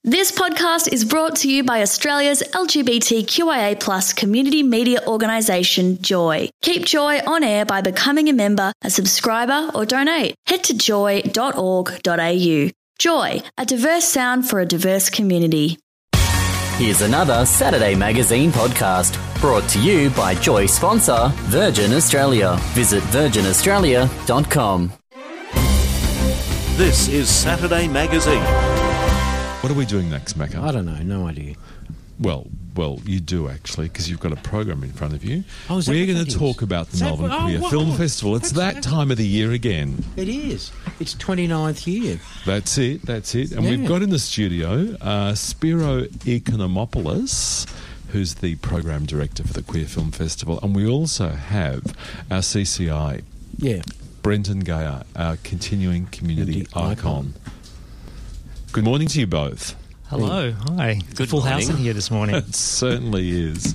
This podcast is brought to you by Australia's LGBTQIA+ community media organisation, Joy. Keep Joy on air by becoming a member, a subscriber or donate. Head to joy.org.au. Joy, a diverse sound for a diverse community. Here's another Saturday Magazine podcast brought to you by Joy sponsor Virgin Australia. Visit virginaustralia.com. This is Saturday Magazine. What are we doing next, Macca? I don't know, no idea. Well, you do actually, because you've got a program in front of you. Oh, is that We're what going that to talk is? about the Is that Melbourne what- Queer wow. Film Festival. It's that time of the year again. It is. It's 29th year. That's it. And Yeah. we've got in the studio Spiro Economopoulos, who's the program director for the Queer Film Festival, and we also have our CCI, Yeah. Brenton Gayer, our continuing community Icon. icon. Good morning to you both. Hello, hi. Good Full morning. house in here this morning. It certainly is.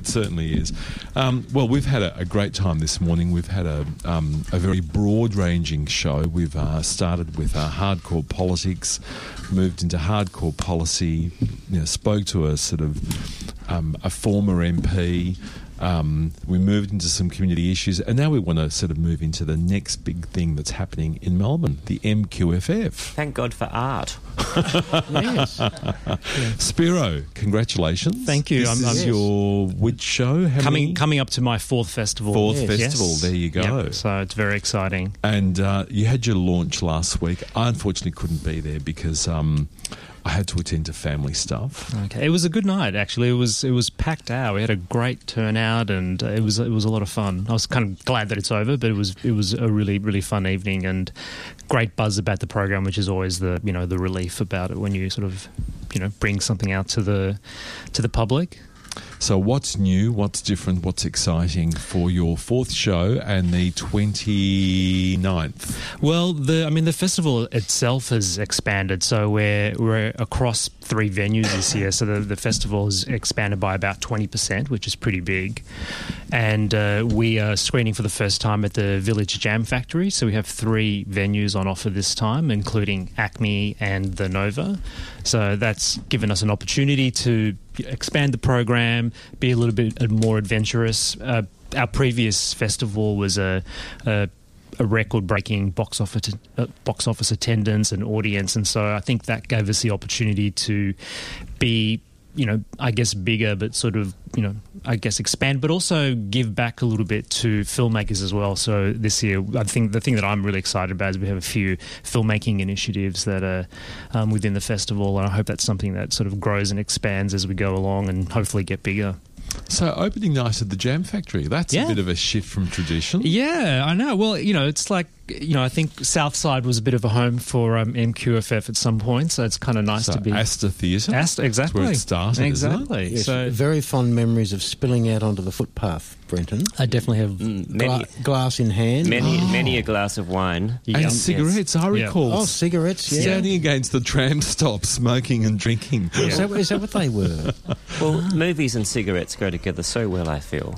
Well, we've had a great time this morning. We've had a very broad-ranging show. We've started with hardcore politics, moved into hardcore policy, spoke to a sort of a former MP. We moved into some community issues, and now we want to sort of move into the next big thing that's happening in Melbourne, the MQFF. Thank God for art. Yes. Spiro, congratulations. Thank you. This I'm is your which show? How many? coming up to my fourth festival. Fourth Yes. festival. Yes. There you go. Yep. So it's very exciting. And you had your launch last week. I unfortunately couldn't be there because I had to attend to family stuff. Okay, it was a good night actually. It was packed out. We had a great turnout, and it was a lot of fun. I was kind of glad that it's over, but it was a really fun evening and great buzz about the program, which is always the the relief about it when you sort of bring something out to the public. So what's new, what's different, what's exciting for your fourth show and the 29th? Well, the festival itself has expanded, so we're across 3 venues this year. So the festival has expanded by about 20%, which is pretty big. And we are screening for the first time at the Village Jam Factory. So we have 3 venues on offer this time, including Acme and the Nova. So that's given us an opportunity to expand the program, be a little bit more adventurous. Our previous festival was a record-breaking box office attendance and audience, and so I think that gave us the opportunity to be, I guess bigger, but sort of, expand, but also give back a little bit to filmmakers as well. So this year, I think the thing that I'm really excited about is we have a few filmmaking initiatives that are within the festival, and I hope that's something that sort of grows and expands as we go along and hopefully get bigger. So opening night at the Jam Factory, that's a bit of a shift from tradition. Yeah, I know. Well, it's like, I think Southside was a bit of a home for MQFF at some point, so it's kind of nice So to be... Astor Theatre? Exactly. That's where it started, Exactly. Yes. So Very fond memories of spilling out onto the footpath, Brenton. I definitely have... Glass in hand. Many a glass of wine. And cigarettes, I recall. Oh, cigarettes, yeah. Standing against the tram stop, smoking and drinking. Is that what they were? Well, movies and cigarettes go together so well, I feel.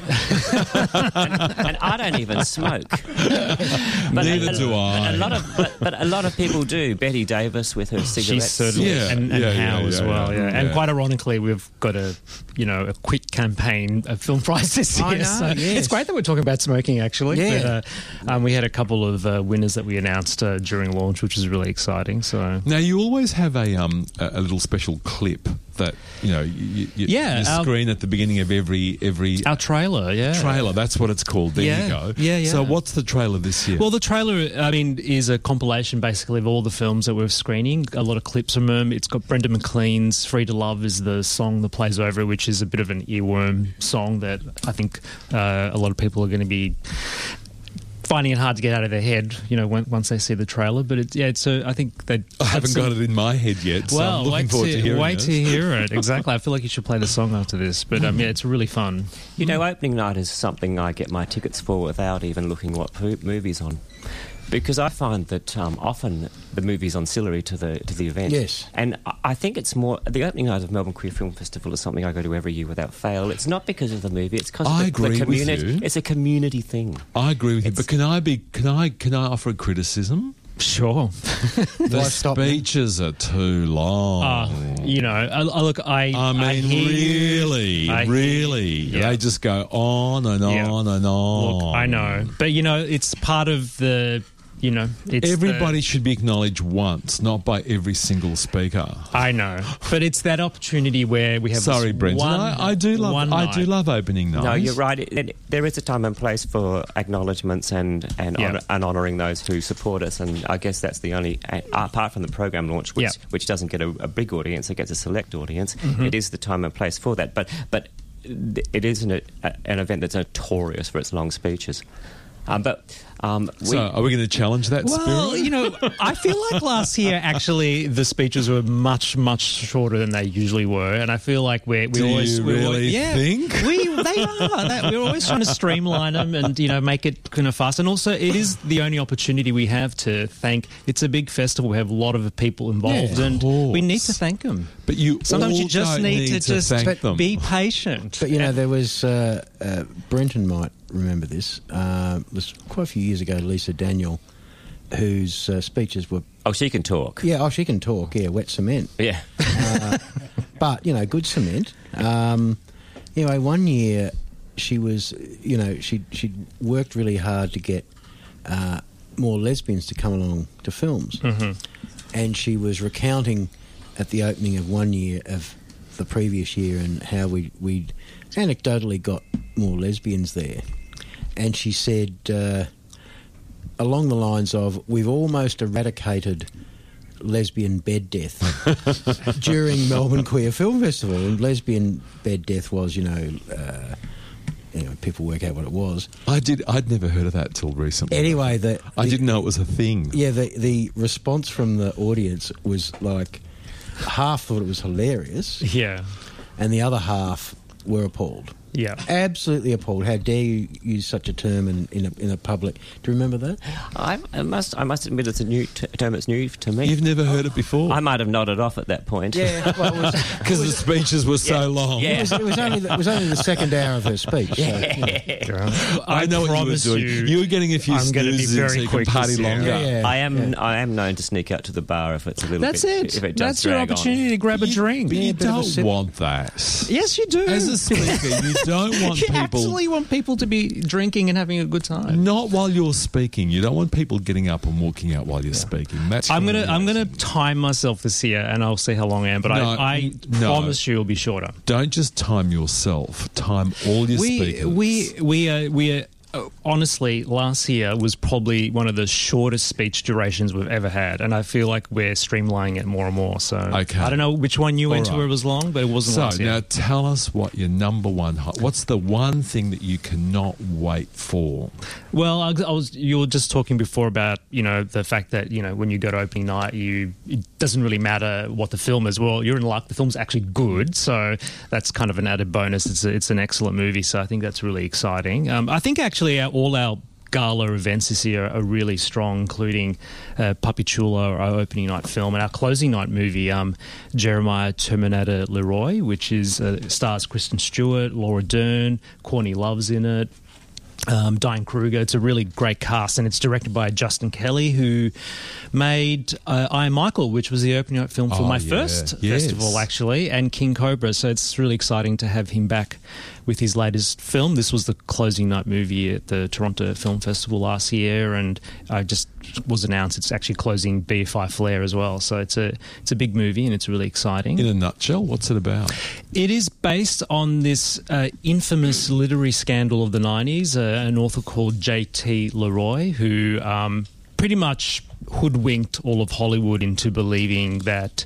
and I don't even smoke. Neither do I. But a lot of people do. Betty Davis with her cigarettes. She's certainly... Yeah, and yeah, Hal yeah, as yeah, well, yeah. And Yeah. quite ironically, we've got a quit campaign of film prize this year. I know, So yes. it's great that we're talking about smoking, actually. Yeah. But, we had a couple of winners that we announced during launch, which is really exciting. So... Now, you always have a little special clip that, you screen at the beginning of every Our trailer, yeah. trailer. That's what it's called. There you go. Yeah. So what's the trailer this year? Well, the trailer, is a compilation basically of all the films that we're screening. A lot of clips from them. It's got Brenda McLean's "Free to Love" is the song that plays over it, which is a bit of an earworm song that I think a lot of people are going to be finding it hard to get out of their head, once they see the trailer. But I think they. I haven't got it in my head yet, so I'm looking forward to hearing it. Wait to hear it. Exactly. I feel like you should play the song after this. But it's really fun. Opening night is something I get my tickets for without even looking what movie's on. Because I find that often the movie's ancillary to the event. Yes. And I think it's more... The opening night of Melbourne Queer Film Festival is something I go to every year without fail. It's not because of the movie, it's because of the community. With you. It's a community thing. I agree with you, but can I offer a criticism? Sure. The speeches are too long. Look, I mean, really, yeah. they just go on and on and on. Look, I know, but it's part of the. It's everybody should be acknowledged once, not by every single speaker. I know, but it's that opportunity where we have. Sorry, Brendan. I do love opening night. No, you're right. There is a time and place for acknowledgements and honouring those who support us, and I guess that's the only, apart from the program launch, which doesn't get a big audience, it gets a select audience. Mm-hmm. It is the time and place for that, but it isn't an event that's notorious for its long speeches. So are we going to challenge that spirit? Well, I feel like last year, actually, the speeches were much, much shorter than they usually were. And I feel like we always think? They are. We're always trying to streamline them and, make it kind of fast. And also, it is the only opportunity we have to thank. It's a big festival. We have a lot of people involved, and we need to thank them. But sometimes you just need to thank them. Be patient. But, there was Brenton might remember this. It was quite a few years ago, Lisa Daniel, whose speeches were... Oh, she can talk. Yeah, she can talk, wet cement. Yeah. But, good cement. Anyway, one year she was, she'd worked really hard to get more lesbians to come along to films. Mm-hmm. And she was recounting at the opening of one year of the previous year and how we'd anecdotally got more lesbians there. And she said, along the lines of, we've almost eradicated lesbian bed death during Melbourne Queer Film Festival. And lesbian bed death was, people work out what it was. I'd never heard of that till recently. Anyway, I didn't know it was a thing. Yeah, the response from the audience was like, half thought it was hilarious. Yeah. And the other half were appalled. Yeah, absolutely appalled. How dare you use such a term in a public? Do you remember that? I must admit it's a new term. It's new to me. You've never heard it before. I might have nodded off at that point. Yeah, well, because the speeches were so long. Yeah. It was only the second hour of her speech. Yeah. So, I know what you were doing. You were getting a few snoozes in so you can party longer. Yeah. I am known to sneak out to the bar if it's a little That's bit. it. If it does That's your opportunity to grab a drink. But you don't want that. Yes, you do. As a speaker, you don't want people... absolutely want people to be drinking and having a good time. Not while you're speaking. You don't want people getting up and walking out while you're speaking. That's I'm gonna time myself this year, and I'll see how long I am. But I promise you, it'll be shorter. Don't just time yourself. Time all your speakers. We are. Honestly, last year was probably one of the shortest speech durations we've ever had, and I feel like we're streamlining it more and more. So okay. I don't know which one you went to where it was long, but it wasn't last year. So now tell us what your number one... What's the one thing that you cannot wait for? Well, you were just talking before about, the fact that, when you go to opening night, it doesn't really matter what the film is. Well, you're in luck. The film's actually good, so that's kind of an added bonus. It's an excellent movie, so I think that's really exciting. I think actually all our gala events this year are really strong, including Papi Chulo, our opening night film, and our closing night movie, Jeremiah Terminator Leroy, which stars Kristen Stewart, Laura Dern, Courtney Love's in it, Diane Kruger. It's a really great cast, and it's directed by Justin Kelly, who made I Am Michael, which was the opening night film for my first festival, actually, and King Cobra. So it's really exciting to have him back with his latest film. This was the closing night movie at the Toronto Film Festival last year, and just was announced it's actually closing BFI Flair as well. So it's a big movie, and it's really exciting. In a nutshell, what's it about? It is based on this infamous literary scandal of the 90s, an author called J.T. Leroy, who pretty much hoodwinked all of Hollywood into believing that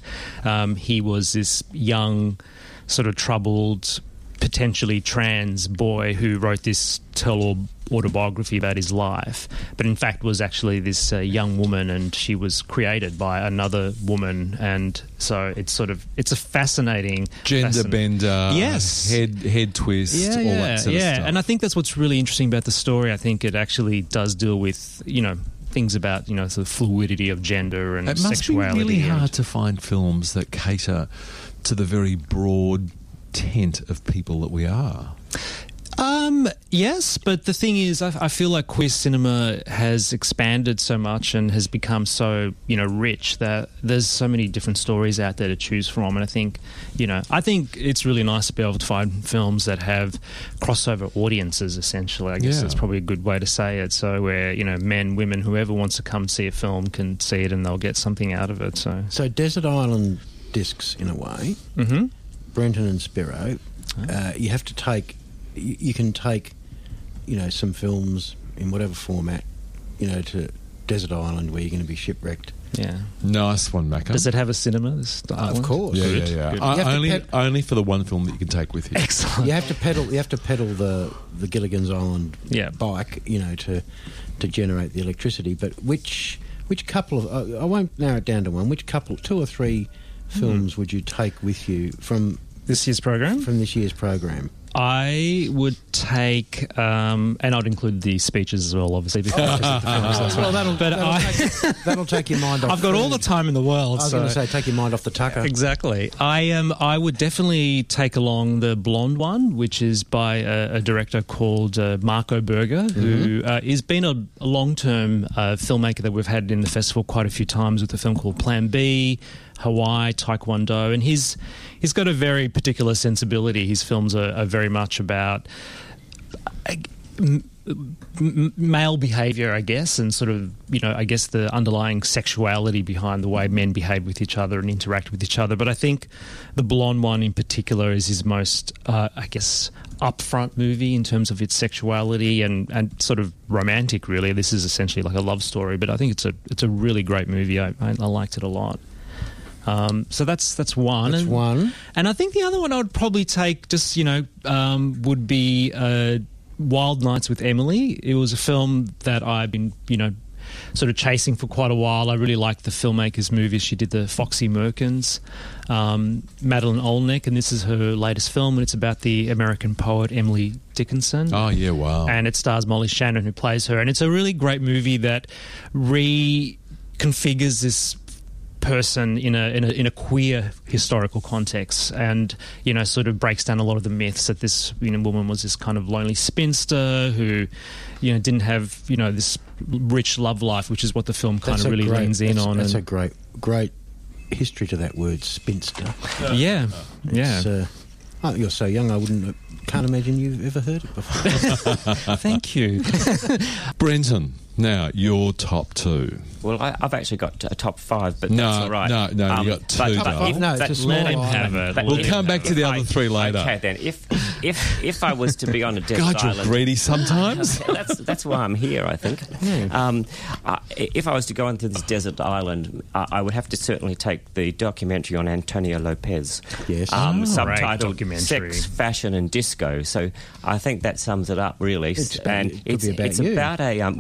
he was this young, sort of troubled, potentially trans boy who wrote this tell-all autobiography about his life, but in fact was actually this young woman, and she was created by another woman, and so it's a fascinating gender bender, yes, head twist, all that sort of stuff. And I think that's what's really interesting about the story. I think it actually does deal with things about sort of fluidity of gender and sexuality. It must be really hard to find films that cater to the very broad tent of people that we are. Yes, but the thing is, I feel like queer cinema has expanded so much and has become so, rich that there's so many different stories out there to choose from. And I think it's really nice to be able to find films that have crossover audiences, essentially. I guess that's probably a good way to say it. So where, men, women, whoever wants to come see a film can see it and they'll get something out of it. So Desert Island discs, in a way, Brenton and Spiro, you have to take... You can take, some films in whatever format, to Desert Island where you're going to be shipwrecked. Yeah. Nice one, Macca. Does it have a cinema? Of course. Yeah. Only for the one film that you can take with you. Excellent. You have to pedal the Gilligan's Island bike, to generate the electricity. But which couple of I won't narrow it down to one. Which couple, 2 or 3 films would you take with you from this year's program? From this year's program. I would take, and I'd include the speeches as well, obviously, because that'll take your mind off. I've got all the time in the world. I was going to say, take your mind off the tucker. Exactly. I would definitely take along the Blonde one, which is by a director called Marco Berger, who has been a long-term filmmaker that we've had in the festival quite a few times with a film called Plan B, Hawaii, Taekwondo, and he's got a very particular sensibility. His films are very much about male behaviour, I guess, and sort of, I guess the underlying sexuality behind the way men behave with each other and interact with each other. But I think the Blonde one in particular is his most, upfront movie in terms of its sexuality and sort of romantic, really. This is essentially like a love story, but I think it's a really great movie. I liked it a lot. So that's one. That's one. And I think the other one I would probably take just, would be Wild Nights with Emily. It was a film that I've been, sort of chasing for quite a while. I really liked the filmmaker's movies. She did the Foxy Merkins, Madeline Olnick, and this is her latest film, and it's about the American poet Emily Dickinson. Oh, yeah, wow. And it stars Molly Shannon, who plays her. And it's a really great movie that reconfigures this person in a queer historical context, and sort of breaks down a lot of the myths that this woman was this kind of lonely spinster who didn't have this rich love life, which is what the film kind of really leans in on. That's a great history to that word, spinster. Yeah. You're so young, can't imagine you've ever heard it before. Thank you. Brenton, now your top 2. Well, I've actually got a top 5, but that's all right. No, you got 2. Let him have it. We'll come back to the other 3 later. Okay, then. If I was to be on a desert God, island... you're greedy sometimes. That's why I'm here, I think. If I was to go onto this desert island, I would have to certainly take the documentary on Antonio Lopez. Yes. Subtitled Sex, Fashion and Disco. So I think that sums it up, really. It's about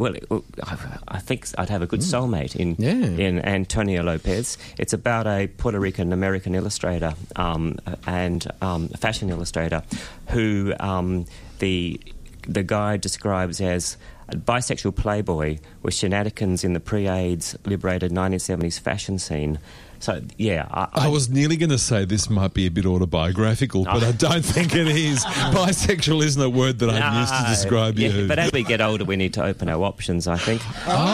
I think I'd have a good soulmate in Antonio Lopez. It's about a Puerto Rican American illustrator and fashion illustrator who the guy describes as a bisexual playboy with shenanigans in the pre-AIDS liberated 1970s fashion scene. So, yeah. I was nearly going to say this might be a bit autobiographical, but I don't think it is. Bisexual isn't a word that I've used to describe you. But as we get older, we need to open our options, I think.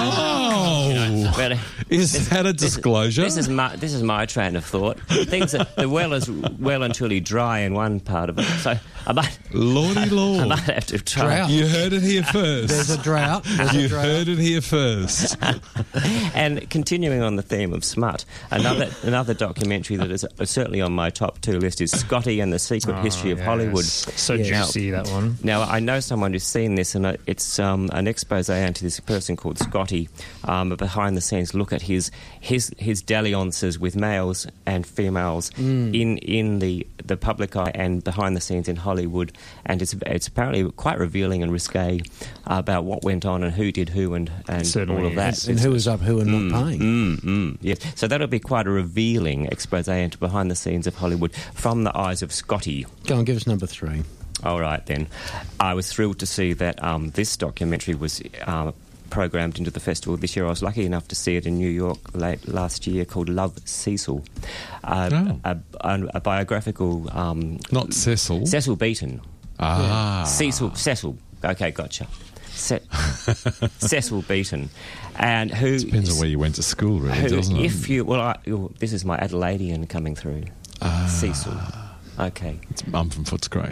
Is that a disclosure? This is my train of thought. The well is well and truly dry in one part of it, so I might... Lordy Lord. I might have to try. Drought. You heard it here first. There's a drought. Heard it here first. And continuing on the theme of smut, another documentary that is certainly on my top 2 list is Scotty and the Secret History of Hollywood. So juicy, that one. Now, I know someone who's seen this, and it's an expose into this person called Scotty, a behind-the-scenes look at his dalliances with males and females in the public eye and behind the scenes in Hollywood, and it's apparently quite revealing and risque about what went on and who did who and all of that. And who was up, who and not paying. Yeah. So that'll be quite a revealing expose into behind the scenes of Hollywood from the eyes of Scotty. Go on, give us number 3. All right, then. I was thrilled to see that this documentary was programmed into the festival this year. I was lucky enough to see it in New York late last year, called Love Cecil. A biographical... Not Cecil. Cecil Beaton. Cecil. Okay, gotcha. Cecil Beaton, and who depends on where you went to school, really, doesn't it? This is my Adelaidean coming through. Cecil. Okay. I'm from Footscray.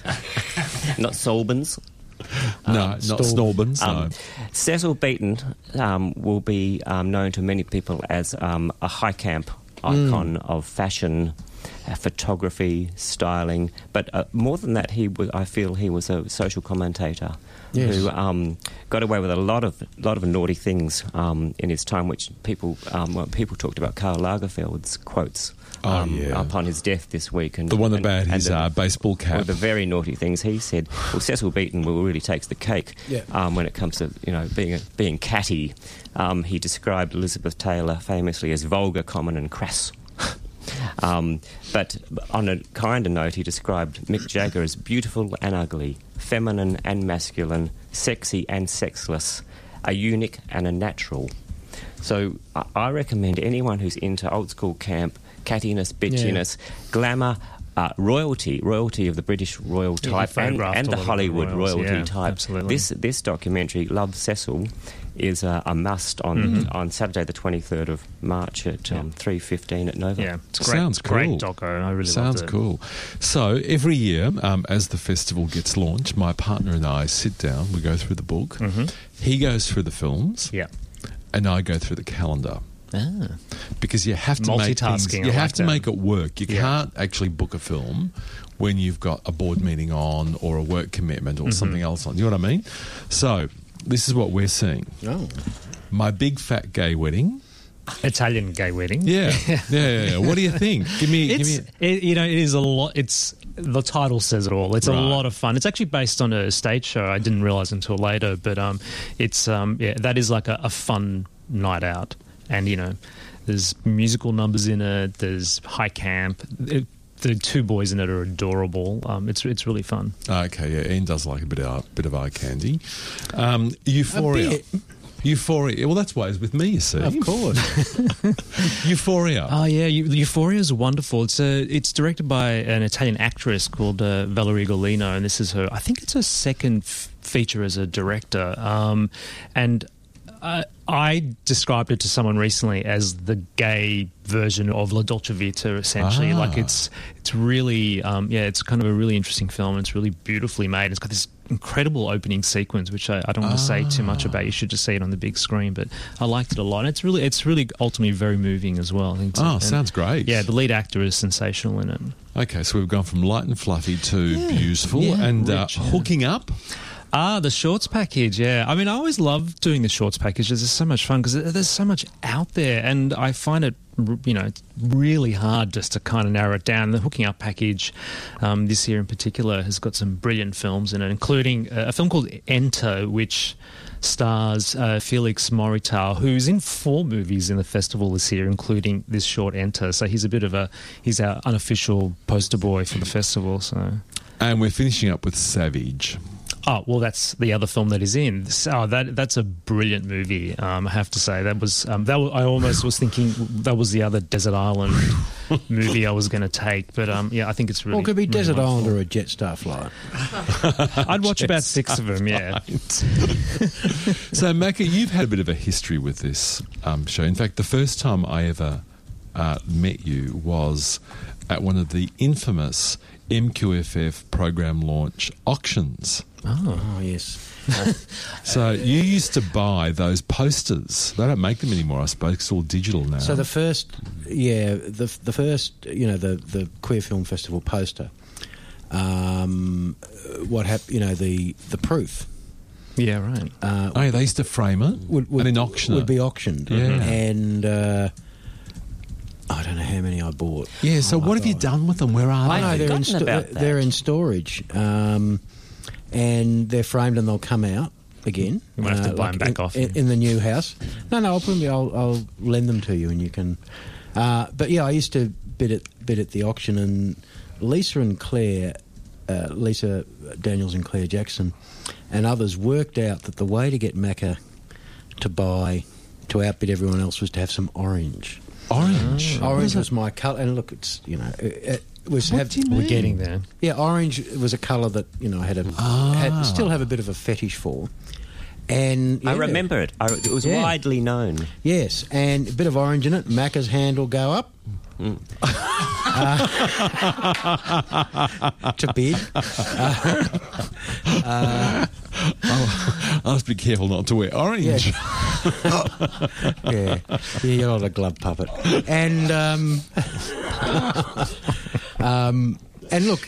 Not Solbans. No, not Stolbans. No. Cecil Beaton will be known to many people as a high camp icon of fashion, photography, styling, but more than that, I feel he was a social commentator. Yes. Who got away with a lot of naughty things in his time, which people talked about Karl Lagerfeld's quotes upon his death this week, and the one about his baseball cap. Well, the very naughty things he said. Well, Cecil Beaton really takes the cake when it comes to being catty. He described Elizabeth Taylor famously as vulgar, common, and crass. But on a kinder note, he described Mick Jagger as beautiful and ugly, feminine and masculine, sexy and sexless, a eunuch and a natural. So I recommend anyone who's into old school camp, cattiness, bitchiness, glamour, royalty of the British royal type and the Hollywood royalty type. Absolutely. This documentary, Love Cecil, is a must on Saturday the 23rd of March at 3:15 at Nova. Yeah, it's Sounds cool. Great doco. I really Sounds loved it. cool. So every year, as the festival gets launched, my partner and I sit down. We go through the book. Mm-hmm. He goes through the films. Yeah, and I go through the calendar. Because you have to make things, you have to make it work. You can't actually book a film when you've got a board meeting on or a work commitment or something else on. You know what I mean? So this is what we're seeing. Oh. My Big Fat Gay Wedding. Italian gay wedding. Yeah. What do you think? Give me. It is a lot. The title says it all. It's a lot of fun. It's actually based on a stage show. I didn't realise until later, but that is like a fun night out. And, there's musical numbers in it, there's high camp. The two boys in it are adorable. It's really fun. Okay, yeah, Ian does like a bit of eye candy. Euphoria. Euphoria. Well, that's why it's with me, you see. Of course. Euphoria. Oh, yeah. Euphoria is wonderful. It's directed by an Italian actress called Valeria Golino, and this is I think it's her second feature as a director. And I described it to someone recently as the gay version of La Dolce Vita, essentially. Like it's really, it's kind of a really interesting film, and it's really beautifully made. It's got this incredible opening sequence, which I don't want to say too much about. You should just see it on the big screen, but I liked it a lot. And it's really ultimately very moving as well. I think sounds great. Yeah, the lead actor is sensational in it. Okay, so we've gone from light and fluffy to beautiful and rich, hooking up. The shorts package, yeah. I mean, I always love doing the shorts packages. It's so much fun because there's so much out there, and I find it, really hard just to kind of narrow it down. The hooking up package this year in particular has got some brilliant films in it, including a film called Enter, which stars Felix Morital, who's in 4 movies in the festival this year, including this short Enter. So he's he's our unofficial poster boy for the festival. So, and we're finishing up with Savage. Oh, well, that's the other film that is in. That's a brilliant movie, I have to say. I almost was thinking that was the other Desert Island movie I was going to take. But, I think it's really... Well, it could be really Desert wonderful. Island or a Jetstar flight. I'd watch about 6 of them, yeah. So, Macca, you've had a bit of a history with this show. In fact, the first time I ever met you was at one of the infamous MQFF program launch auctions. Oh yes. So you used to buy those posters. They don't make them anymore, I suppose. It's all digital now. So the first, the Queer Film Festival poster. What happened? The proof. Yeah, right. They used to frame it and then auction it. Would be auctioned. Yeah, and. I don't know how many I bought. Yeah, so what have you done with them? Where are they? I know they're in storage, and they're framed, and they'll come out again. You might have to buy them back off in the new house. No, I'll lend them to you, and you can. But yeah, I used to bid at the auction, and Lisa Daniels and Claire Jackson, and others worked out that the way to get Macca to outbid everyone else was to have some orange. Orange was my colour, and look, it's We're getting there. Yeah, orange was a colour that I still have a bit of a fetish for. And I remember it. It was widely known. Yes, and a bit of orange in it. Macca's hand will go up. To bid. I must be careful not to wear orange. Yeah, you're not a glove puppet. And and look,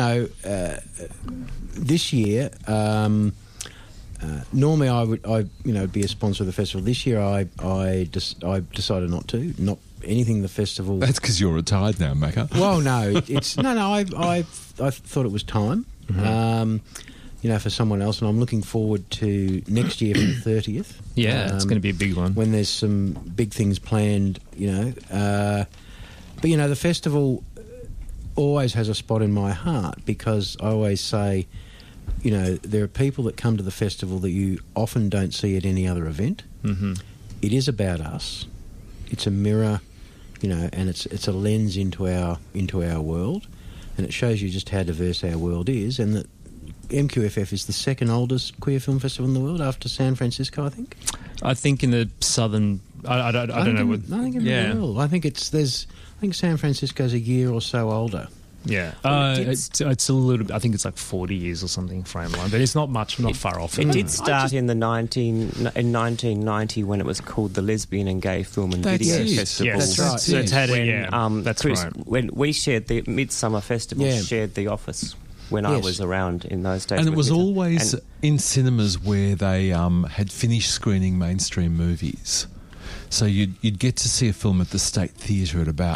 this year. Normally, I would be a sponsor of the festival. This year, I decided not to. Not anything the festival. That's because you're retired now, Macca. Well, no, it's no. I thought it was time. For someone else, and I'm looking forward to next year for the 30th. Yeah, it's going to be a big one when there's some big things planned. But the festival always has a spot in my heart because I always say, there are people that come to the festival that you often don't see at any other event. Mm-hmm. It is about us. It's a mirror, and it's a lens into our world, and it shows you just how diverse our world is, and that MQFF is the second oldest queer film festival in the world after San Francisco, I think. I think in the southern, I don't know. I think in the world. I think San Francisco's a year or so older. Yeah, it's a little bit. I think it's like 40 years or something frame line, but it's not far off. It did start in 1990 when it was called the Lesbian and Gay Film and Video Festival. Yes, that's right. So it's had that's Chris, right. When we shared the Midsummer Festival, shared the office when I was around in those days, and it was always in cinemas where they had finished screening mainstream movies. So you'd get to see a film at the State Theatre at about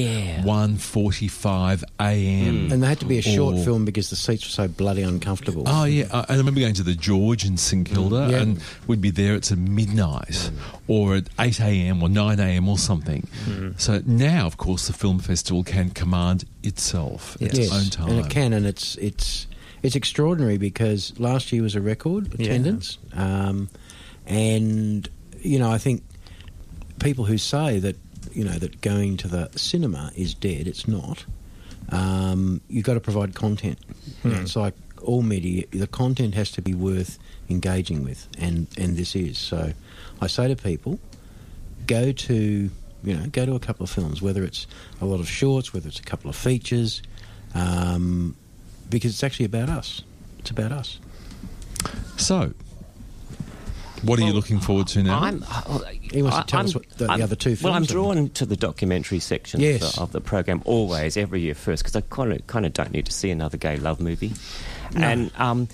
1:45 a.m. And they had to be a short film because the seats were so bloody uncomfortable. Oh yeah, I remember going to the George in St Kilda, and we'd be there at midnight or at 8 a.m. or 9 a.m. or something. So now, of course, the film festival can command itself at its own time, and it can, and it's extraordinary because last year was a record attendance, and I think. People who say that that going to the cinema is dead, it's not. You've got to provide content. It's like all media; the content has to be worth engaging with, and this is. So, I say to people, go to a couple of films, whether it's a lot of shorts, whether it's a couple of features, because it's actually about us. It's about us. So. What are you looking forward to now? He wants to tell us what the other two films. Well, I'm drawn to the documentary section of the program always, every year first, because I kind of don't need to see another gay love movie. No.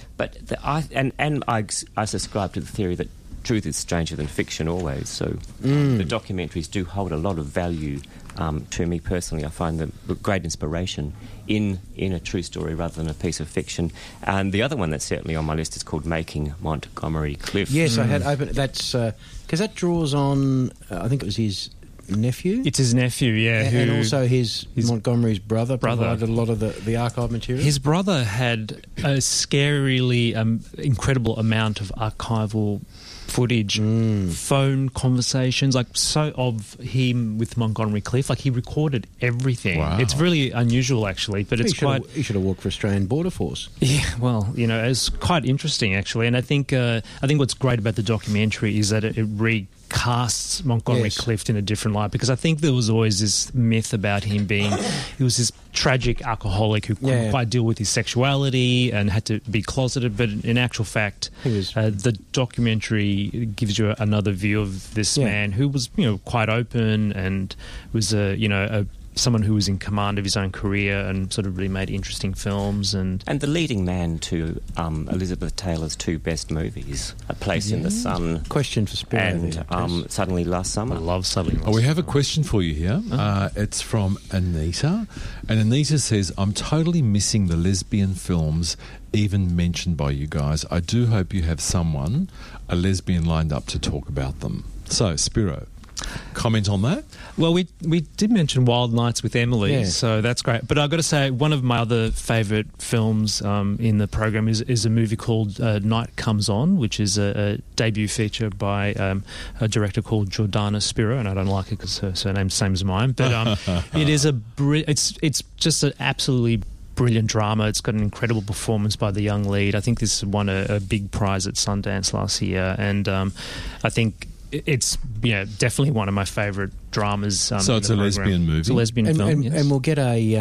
And I subscribe to the theory that truth is stranger than fiction always. So the documentaries do hold a lot of value to me personally. I find them great inspiration in a true story rather than a piece of fiction. And the other one that's certainly on my list is called Making Montgomery Clift. Yes, I had open. That's because that draws on. I think it was his nephew. It's his nephew, yeah, and also his Montgomery's brother provided a lot of the archive material. His brother had a scarily incredible amount of archival footage, phone conversations, of him with Montgomery Clift. Like, he recorded everything. Wow. It's really unusual, actually, but he should have worked for Australian Border Force. Yeah, well, it's quite interesting, actually, and I think what's great about the documentary is that it recasts Montgomery Clift in a different light, because I think there was always this myth about him he was this tragic alcoholic who couldn't quite deal with his sexuality and had to be closeted, but in actual fact the documentary gives you another view of this man who was quite open and was someone who was in command of his own career and sort of really made interesting films. And the leading man to Elizabeth Taylor's two best movies, A Place in the Sun. Question for Spiro. And Suddenly Last Summer. I love Suddenly Last Summer. We have a question for you here. It's from Anita. And Anita says, I'm totally missing the lesbian films even mentioned by you guys. I do hope you have a lesbian lined up to talk about them. So, Spiro. comment on that? Well, we did mention Wild Nights with Emily, Yeah. so that's great. But I've got to say, one of my other favourite films in the program is a movie called Night Comes On, which is a debut feature by a director called Jordana Spiro, and I don't like it because her surname's the same as mine. But it is it's just an absolutely brilliant drama. It's got an incredible performance by the young lead. I think this won a big prize at Sundance last year, and I think it's definitely one of my favourite dramas. So it's a lesbian movie. It's a lesbian film, yes. And we'll get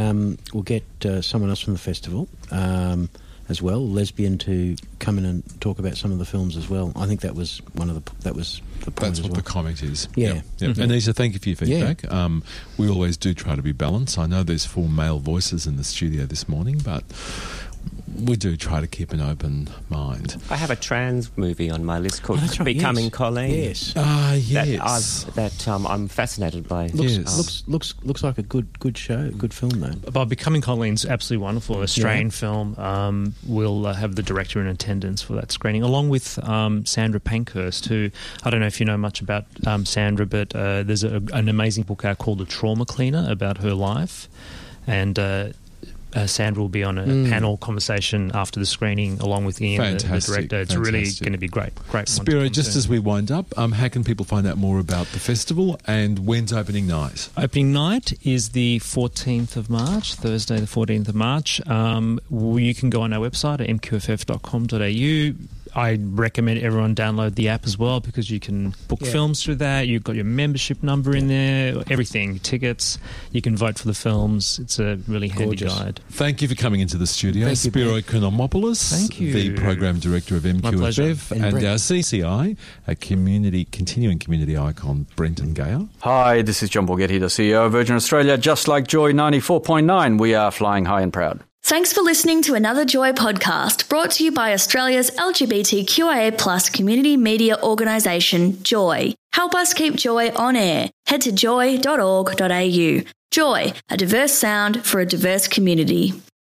someone else from the festival as well, lesbian, to come in and talk about some of the films as well. I think that was the point. That's what the comment is. Yeah. Yep. Anissa, thank you for your feedback. Yeah. We always do try to be balanced. I know there's 4 male voices in the studio this morning, but we do try to keep an open mind. I have a trans movie on my list called Becoming Colleen. Yes. Yes. That I'm fascinated by. Looks like a good show, good film though. But Becoming Colleen's absolutely wonderful. Australian film. We'll have the director in attendance for that screening, along with Sandra Pankhurst, who, I don't know if you know much about Sandra, but there's an amazing book out called The Trauma Cleaner about her life, and Sandra will be on a panel conversation after the screening, along with Ian, the director. It's really going to be great. Spiro, just as we wind up, how can people find out more about the festival and when's opening night? Opening night is the 14th of March, Thursday the 14th of March. You can go on our website at mqff.com.au. I recommend everyone download the app as well, because you can book films through that. You've got your membership number in there, everything, tickets. You can vote for the films. It's a really handy guide. Thank you for coming into the studio. Thank you, Spiro Konomopoulos, Thank you. the Program Director of MQFF, and our CCI, a continuing community icon, Brenton Gayer. Hi, this is John Borghetti, the CEO of Virgin Australia. Just like Joy 94.9, we are flying high and proud. Thanks for listening to another Joy podcast brought to you by Australia's LGBTQIA+ community media organisation, Joy. Help us keep Joy on air. Head to joy.org.au. Joy, a diverse sound for a diverse community.